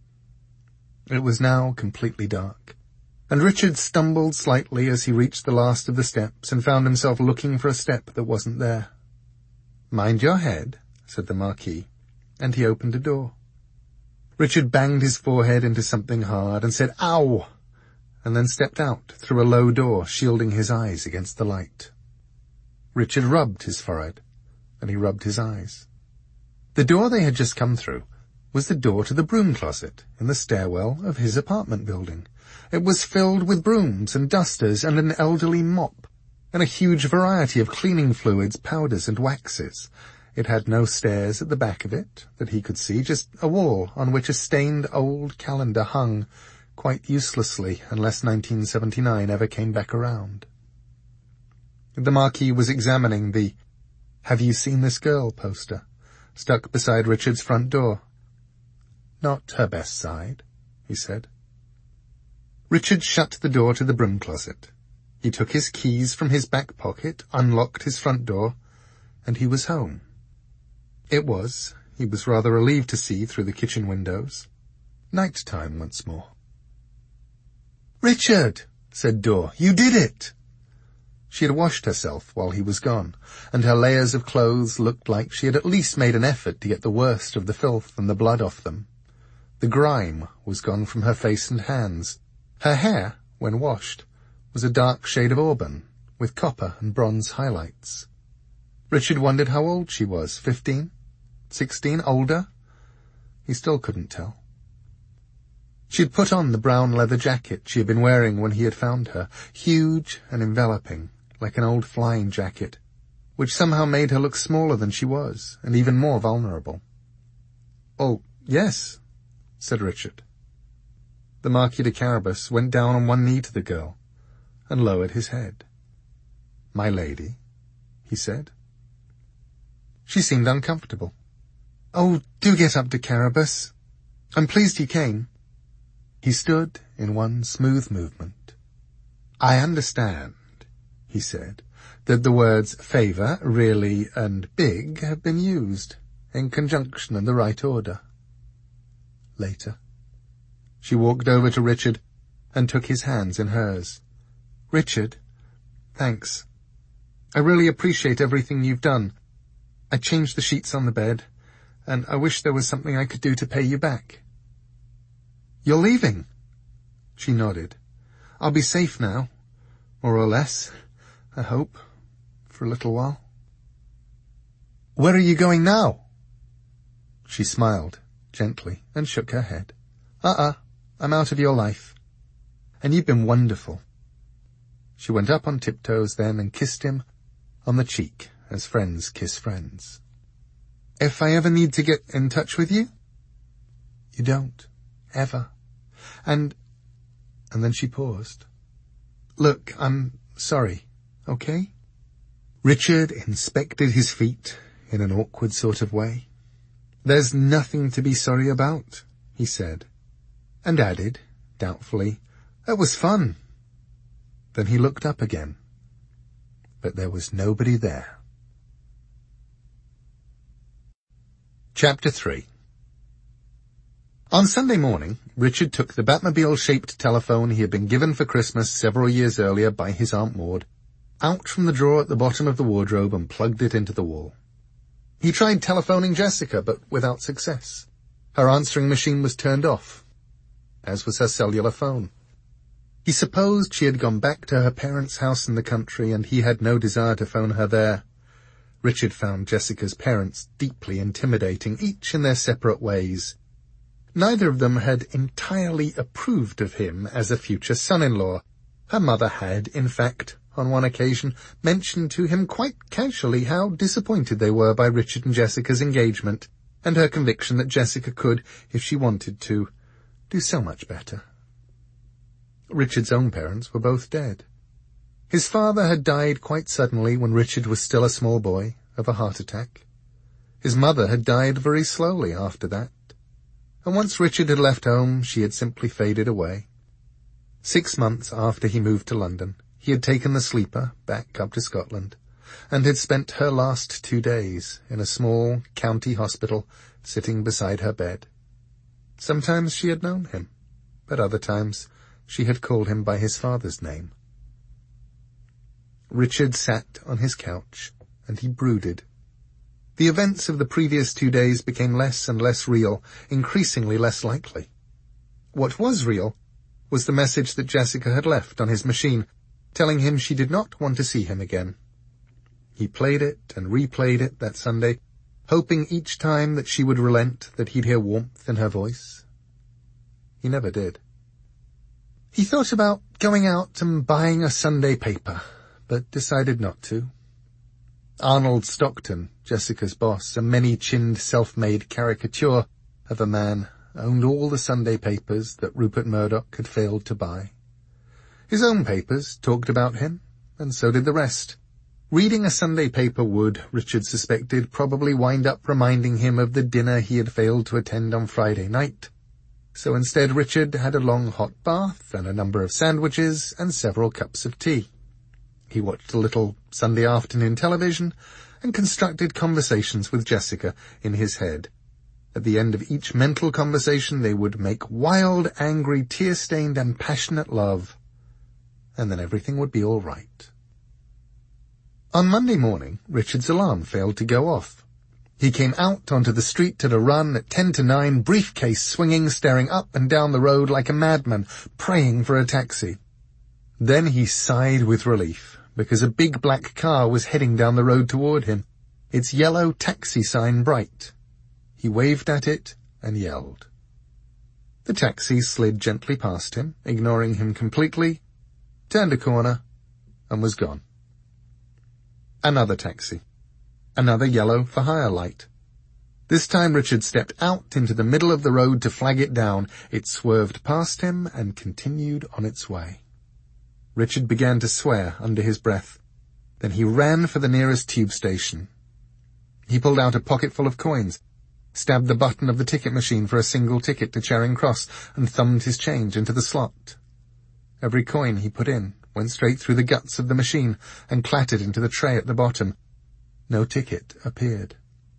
It was now completely dark, and Richard stumbled slightly as he reached the last of the steps and found himself looking for a step that wasn't there. "Mind your head," said the Marquis, and he opened a door. Richard banged his forehead into something hard and said, "Ow!" and then stepped out through a low door, shielding his eyes against the light. Richard rubbed his forehead, and he rubbed his eyes. The door they had just come through was the door to the broom closet in the stairwell of his apartment building. It was filled with brooms and dusters and an elderly mop, and a huge variety of cleaning fluids, powders, and waxes. It had no stairs at the back of it that he could see, just a wall on which a stained old calendar hung, quite uselessly, unless 1979 ever came back around. The Marquis was examining the "Have you seen this girl?" poster, stuck beside Richard's front door. "Not her best side," he said. Richard shut the door to the broom closet. He took his keys from his back pocket, unlocked his front door, and he was home. It was, he was rather relieved to see through the kitchen windows, night time once more. "Richard," said Dor, "you did it!" She had washed herself while he was gone, and her layers of clothes looked like she had at least made an effort to get the worst of the filth and the blood off them. The grime was gone from her face and hands. Her hair, when washed, was a dark shade of auburn, with copper and bronze highlights. Richard wondered how old she was, 15? 16? Older? He still couldn't tell. She had put on the brown leather jacket she had been wearing when he had found her, huge and enveloping, like an old flying jacket, which somehow made her look smaller than she was, and even more vulnerable. "Oh, yes," said Richard. The Marquis de Carabas went down on one knee to the girl and lowered his head. "My lady," he said. She seemed uncomfortable. "Oh, do get up, de Carabas. I'm pleased you came." He stood in one smooth movement. "I understand," he said, "that the words favour, really, and big have been used, in conjunction in the right order." Later. She walked over to Richard and took his hands in hers. "Richard, thanks. I really appreciate everything you've done. I changed the sheets on the bed, and I wish there was something I could do to pay you back." "You're leaving?" She nodded. "I'll be safe now, more or less, I hope, for a little while." "Where are you going now?" She smiled, gently, and shook her head. I'm out of your life. And you've been wonderful." She went up on tiptoes then and kissed him on the cheek, as friends kiss friends. "If I ever need to get in touch with you?" "You don't. Ever. And then she paused. "Look, I'm sorry, okay?" Richard inspected his feet in an awkward sort of way. "There's nothing to be sorry about," he said, and added, doubtfully, "It was fun." Then he looked up again, but there was nobody there. Chapter 3. On Sunday morning, Richard took the Batmobile-shaped telephone he had been given for Christmas several years earlier by his Aunt Maud out from the drawer at the bottom of the wardrobe and plugged it into the wall. He tried telephoning Jessica, but without success. Her answering machine was turned off, as was her cellular phone. He supposed she had gone back to her parents' house in the country, and he had no desire to phone her there. Richard found Jessica's parents deeply intimidating, each in their separate ways. Neither of them had entirely approved of him as a future son-in-law. Her mother had, in fact, on one occasion, mentioned to him quite casually how disappointed they were by Richard and Jessica's engagement, and her conviction that Jessica could, if she wanted to, do so much better. Richard's own parents were both dead. His father had died quite suddenly when Richard was still a small boy, of a heart attack. His mother had died very slowly after that, and once Richard had left home, she had simply faded away. 6 months after he moved to London, he had taken the sleeper back up to Scotland, and had spent her last 2 days in a small county hospital, sitting beside her bed. Sometimes she had known him, but other times she had called him by his father's name. Richard sat on his couch, and he brooded. The events of the previous 2 days became less and less real, increasingly less likely. What was real was the message that Jessica had left on his machine, telling him she did not want to see him again. He played it and replayed it that Sunday, hoping each time that she would relent, that he'd hear warmth in her voice. He never did. He thought about going out and buying a Sunday paper, but decided not to. Arnold Stockton, Jessica's boss, a many-chinned self-made caricature of a man, owned all the Sunday papers that Rupert Murdoch had failed to buy. His own papers talked about him, and so did the rest. Reading a Sunday paper would, Richard suspected, probably wind up reminding him of the dinner he had failed to attend on Friday night. So instead Richard had a long hot bath and a number of sandwiches and several cups of tea. He watched a little Sunday afternoon television and constructed conversations with Jessica in his head. At the end of each mental conversation they would make wild, angry, tear-stained and passionate love, and then everything would be all right. On Monday morning, Richard's alarm failed to go off. He came out onto the street at a run at 10 to 9, briefcase swinging, staring up and down the road like a madman, praying for a taxi. Then he sighed with relief, because a big black car was heading down the road toward him, its yellow taxi sign bright. He waved at it and yelled. The taxi slid gently past him, ignoring him completely, turned a corner, and was gone. Another taxi. Another yellow for hire light. This time Richard stepped out into the middle of the road to flag it down. It swerved past him and continued on its way. Richard began to swear under his breath. Then he ran for the nearest tube station. He pulled out a pocketful of coins, stabbed the button of the ticket machine for a single ticket to Charing Cross, and thumbed his change into the slot. Every coin he put in went straight through the guts of the machine and clattered into the tray at the bottom. No ticket appeared.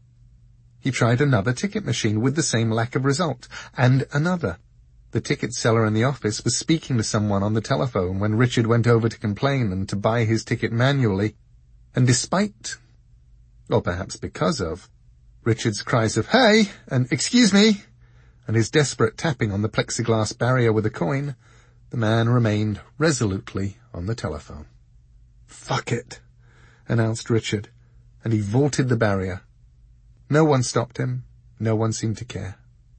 He tried another ticket machine with the same lack of result, and another. The ticket seller in the office was speaking to someone on the telephone when Richard went over to complain and to buy his ticket manually, and despite, or perhaps because of, Richard's cries of "Hey!" and "Excuse me!" and his desperate tapping on the plexiglass barrier with a coin, the man remained resolutely on the telephone. "Fuck it," announced Richard, and he vaulted the barrier. No one stopped him. No one seemed to care.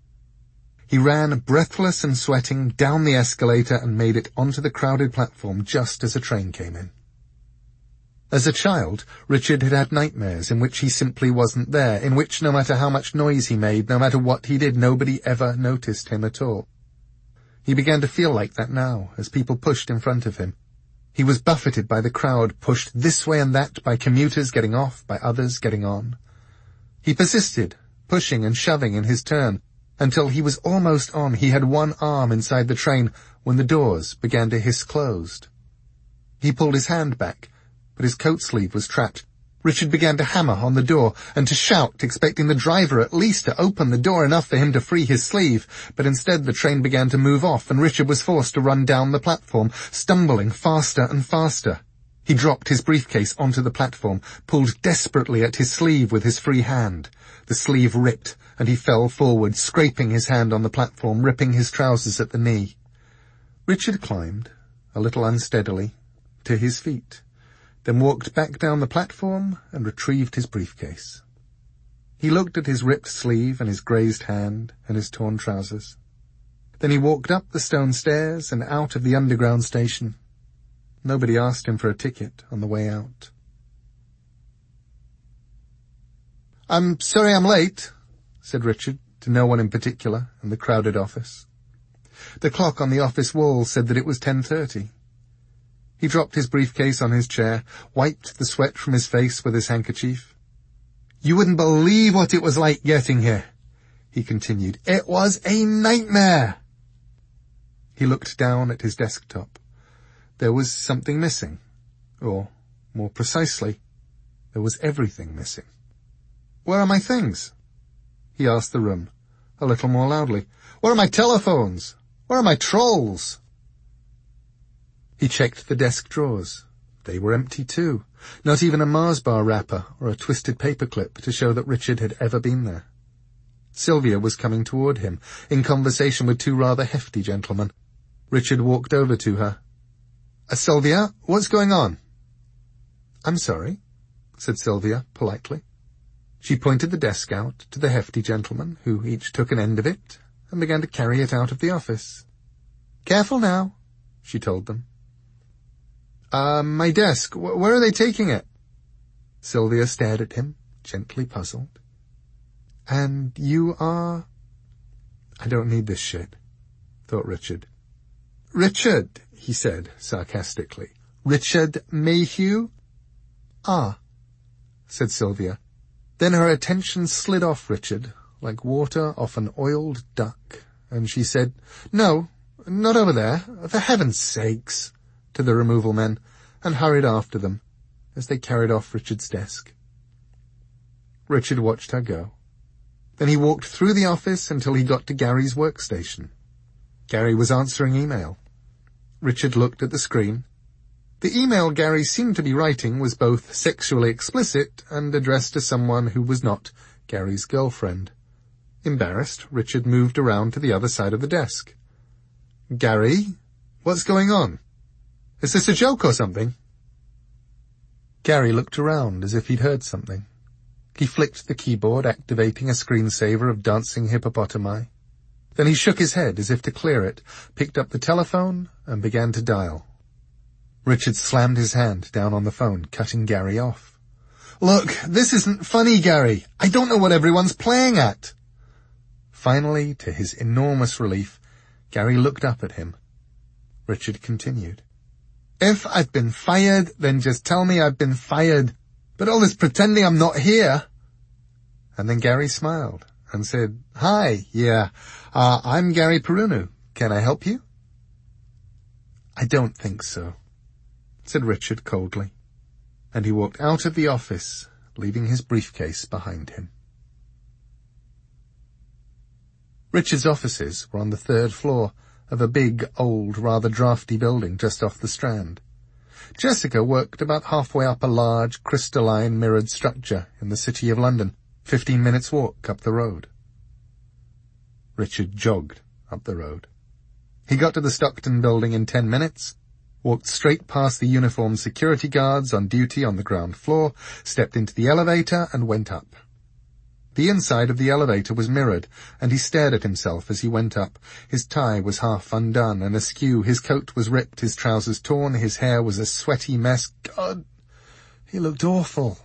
He ran, breathless and sweating, down the escalator and made it onto the crowded platform just as a train came in. As a child, Richard had had nightmares in which he simply wasn't there, in which no matter how much noise he made, no matter what he did, nobody ever noticed him at all. He began to feel like that now, as people pushed in front of him. He was buffeted by the crowd, pushed this way and that by commuters getting off, by others getting on. He persisted, pushing and shoving in his turn, until he was almost on. He had one arm inside the train when the doors began to hiss closed. He pulled his hand back, but his coat sleeve was trapped. Richard began to hammer on the door and to shout, expecting the driver at least to open the door enough for him to free his sleeve, but instead the train began to move off and Richard was forced to run down the platform, stumbling faster and faster. He dropped his briefcase onto the platform, pulled desperately at his sleeve with his free hand. The sleeve ripped, and he fell forward, scraping his hand on the platform, ripping his trousers at the knee. Richard climbed, a little unsteadily, to his feet, then walked back down the platform and retrieved his briefcase. He looked at his ripped sleeve and his grazed hand and his torn trousers. Then he walked up the stone stairs and out of the underground station. Nobody asked him for a ticket on the way out. "I'm sorry I'm late," said Richard, to no one in particular in the crowded office. The clock on the office wall said that it was 10:30. He dropped his briefcase on his chair, wiped the sweat from his face with his handkerchief. "You wouldn't believe what it was like getting here," he continued. "It was a nightmare." He looked down at his desktop. There was something missing. Or, more precisely, there was everything missing. "Where are my things?" He asked the room, a little more loudly. "Where are my telephones? Where are my trolls?" He checked the desk drawers. They were empty too. Not even a Mars bar wrapper or a twisted paperclip to show that Richard had ever been there. Sylvia was coming toward him, in conversation with two rather hefty gentlemen. Richard walked over to her. "Sylvia, what's going on?" "I'm sorry," said Sylvia, politely. She pointed the desk out to the hefty gentlemen, who each took an end of it, and began to carry it out of the office. "Careful now," she told them. My desk, where are they taking it?" Sylvia stared at him, gently puzzled. "And you are—" "I don't need this shit," thought Richard. "Richard," he said sarcastically. "Richard Mayhew?" "Ah," said Sylvia. Then her attention slid off Richard, like water off an oiled duck, and she said, "No, not over there, for heaven's sakes," to the removal men, and hurried after them as they carried off Richard's desk. Richard watched her go. Then he walked through the office until he got to Gary's workstation. Gary was answering email. Richard looked at the screen. The email Gary seemed to be writing was both sexually explicit and addressed to someone who was not Gary's girlfriend. Embarrassed, Richard moved around to the other side of the desk. "Gary, what's going on? Is this a joke or something?" Gary looked around as if he'd heard something. He flicked the keyboard, activating a screensaver of dancing hippopotami. Then he shook his head as if to clear it, picked up the telephone, and began to dial. Richard slammed his hand down on the phone, cutting Gary off. "Look, this isn't funny, Gary. I don't know what everyone's playing at." Finally, to his enormous relief, Gary looked up at him. Richard continued. "If I've been fired, then just tell me I've been fired. But all this pretending I'm not here." And then Gary smiled and said, "Hi, yeah, I'm Gary Perunu. Can I help you?" "I don't think so," said Richard coldly. And he walked out of the office, leaving his briefcase behind him. Richard's offices were on the 3rd floor of a big, old, rather drafty building just off the Strand. Jessica worked about halfway up a large, crystalline, mirrored structure in the City of London, 15 minutes' walk up the road. Richard jogged up the road. He got to the Stockton building in 10 minutes, walked straight past the uniformed security guards on duty on the ground floor, stepped into the elevator, and went up. The inside of the elevator was mirrored, and he stared at himself as he went up. His tie was half undone and askew, his coat was ripped, his trousers torn, his hair was a sweaty mess. God, he looked awful.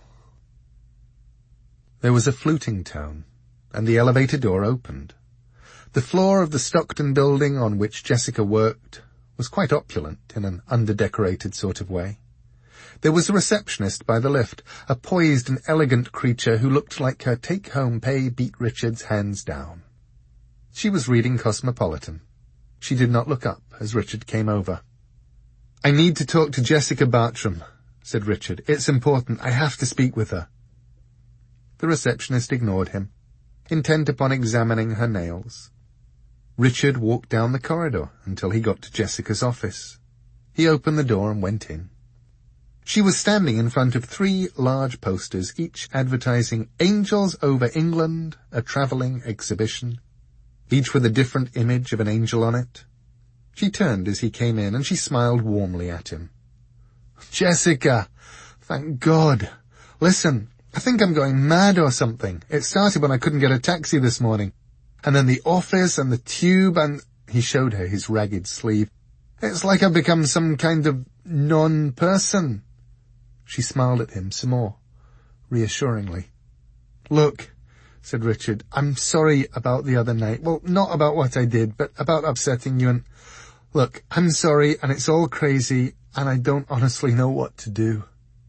There was a fluting tone, and the elevator door opened. The floor of the Stockton building on which Jessica worked was quite opulent in an underdecorated sort of way. There was a receptionist by the lift, a poised and elegant creature who looked like her take-home pay beat Richard's hands down. She was reading Cosmopolitan. She did not look up as Richard came over. "I need to talk to Jessica Bartram," said Richard. "It's important. I have to speak with her." The receptionist ignored him, intent upon examining her nails. Richard walked down the corridor until he got to Jessica's office. He opened the door and went in. She was standing in front of 3 large posters, each advertising Angels Over England, a travelling exhibition, each with a different image of an angel on it. She turned as he came in, and she smiled warmly at him. "Jessica, thank God. Listen, I think I'm going mad or something. It started when I couldn't get a taxi this morning. And then the office and the tube and—" He showed her his ragged sleeve. "It's like I've become some kind of non-person." She smiled at him some more, reassuringly. "Look," said Richard, "I'm sorry about the other night. Well, not about what I did, but about upsetting you and... Look, I'm sorry, and it's all crazy, and I don't honestly know what to do."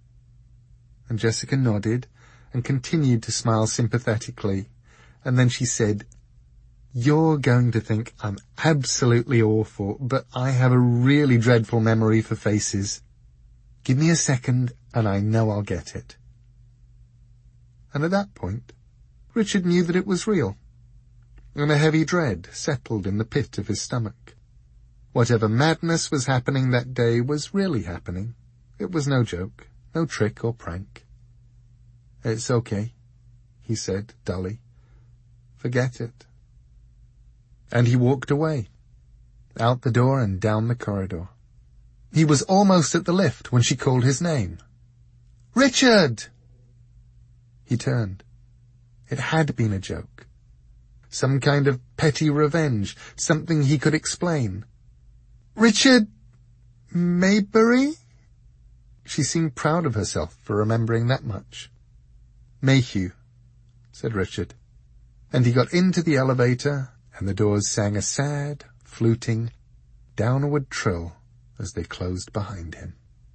And Jessica nodded and continued to smile sympathetically, and then she said, "You're going to think I'm absolutely awful, but I have a really dreadful memory for faces. Give me a second, and I know I'll get it." And at that point, Richard knew that it was real. and a heavy dread settled in the pit of his stomach. Whatever madness was happening that day was really happening. It was no joke, no trick or prank. "It's okay," he said dully. "Forget it." And he walked away, out the door and down the corridor. He was almost at the lift when she called his name. "Richard!" He turned. It had been a joke. Some kind of petty revenge, something he could explain. "Richard Maybury?" She seemed proud of herself for remembering that much. "Mayhew," said Richard, and he got into the elevator, and the doors sang a sad, fluting, downward trill as they closed behind him.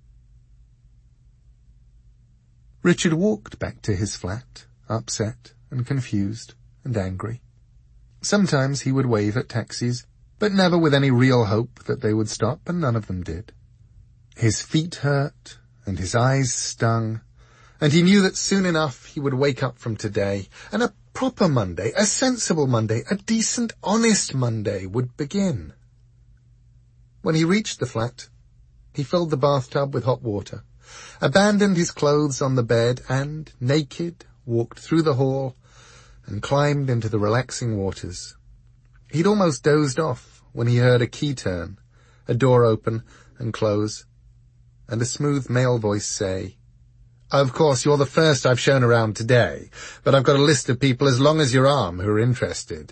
Richard walked back to his flat, upset and confused and angry. Sometimes he would wave at taxis, but never with any real hope that they would stop, and none of them did. His feet hurt, and his eyes stung, and he knew that soon enough he would wake up from today, and a proper Monday, a sensible Monday, a decent, honest Monday would begin. When he reached the flat, he filled the bathtub with hot water, abandoned his clothes on the bed, and, naked, walked through the hall and climbed into the relaxing waters. He'd almost dozed off when he heard a key turn, a door open and close, and a smooth male voice say, "Of course, you're the first I've shown around today, but I've got a list of people as long as your arm who are interested."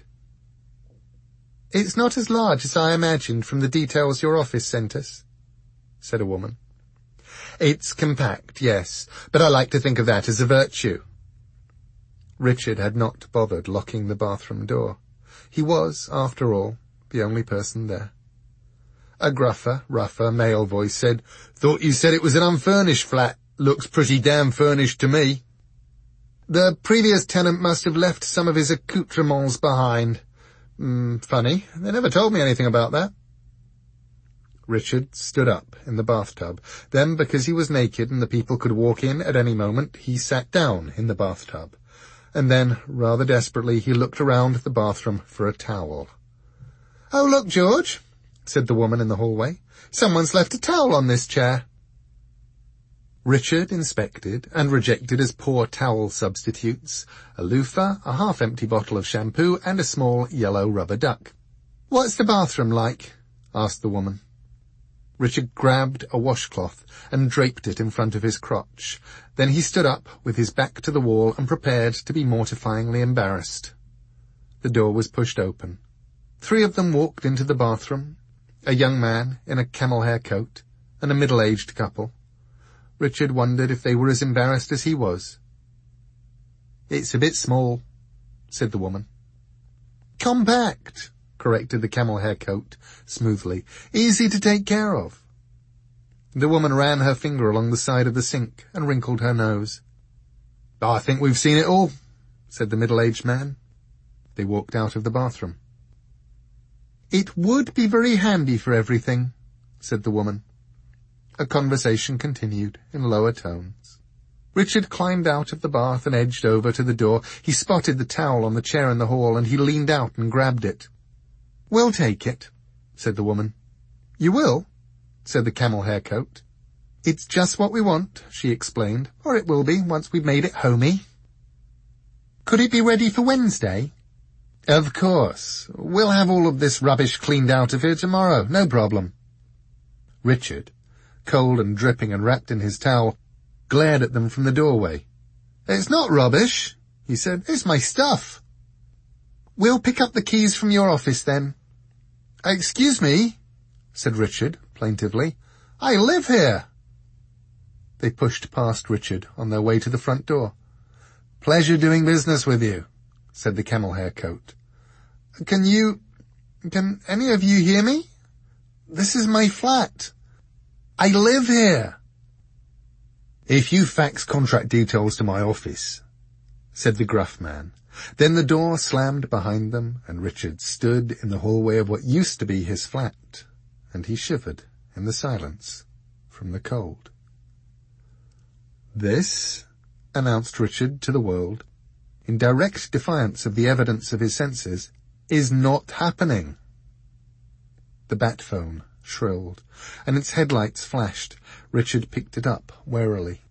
"It's not as large as I imagined from the details your office sent us," said a woman. "It's compact, yes, but I like to think of that as a virtue." Richard had not bothered locking the bathroom door. He was, after all, the only person there. A gruffer, rougher male voice said, "Thought you said it was an unfurnished flat. Looks pretty damn furnished to me." "The previous tenant must have left some of his accoutrements behind. Funny, they never told me anything about that." Richard stood up in the bathtub. Then, because he was naked and the people could walk in at any moment, he sat down in the bathtub. And then, rather desperately, he looked around the bathroom for a towel. "Oh, look, George," said the woman in the hallway. "Someone's left a towel on this chair." Richard inspected and rejected as poor towel substitutes a loofah, a half-empty bottle of shampoo, and a small yellow rubber duck. "What's the bathroom like?" asked the woman. Richard grabbed a washcloth and draped it in front of his crotch. Then he stood up with his back to the wall and prepared to be mortifyingly embarrassed. The door was pushed open. 3 of them walked into the bathroom, a young man in a camel hair coat and a middle-aged couple. Richard wondered if they were as embarrassed as he was. "It's a bit small," said the woman. "Compact," corrected the camel hair coat smoothly. "Easy to take care of." The woman ran her finger along the side of the sink and wrinkled her nose. "I think we've seen it all," said the middle-aged man. They walked out of the bathroom. "It would be very handy for everything," said the woman. A conversation continued in lower tones. Richard climbed out of the bath and edged over to the door. He spotted the towel on the chair in the hall, and he leaned out and grabbed it. "We'll take it," said the woman. "You will?" said the camel hair coat. "It's just what we want," she explained, "or it will be once we've made it homey." "Could it be ready for Wednesday?" "Of course. We'll have all of this rubbish cleaned out of here tomorrow, no problem." Richard, cold and dripping and wrapped in his towel, glared at them from the doorway. "It's not rubbish," he said. "It's my stuff." "We'll pick up the keys from your office, then." "Excuse me," said Richard plaintively. "I live here." They pushed past Richard on their way to the front door. "Pleasure doing business with you," said the camel hair coat. Can any of you hear me? This is my flat. I live here." "If you fax contract details to my office," said the gruff man. Then the door slammed behind them, and Richard stood in the hallway of what used to be his flat, and he shivered in the silence from the cold. "This," announced Richard to the world, in direct defiance of the evidence of his senses, is not happening. The bat phone shrilled, and its headlights flashed. Richard picked it up warily.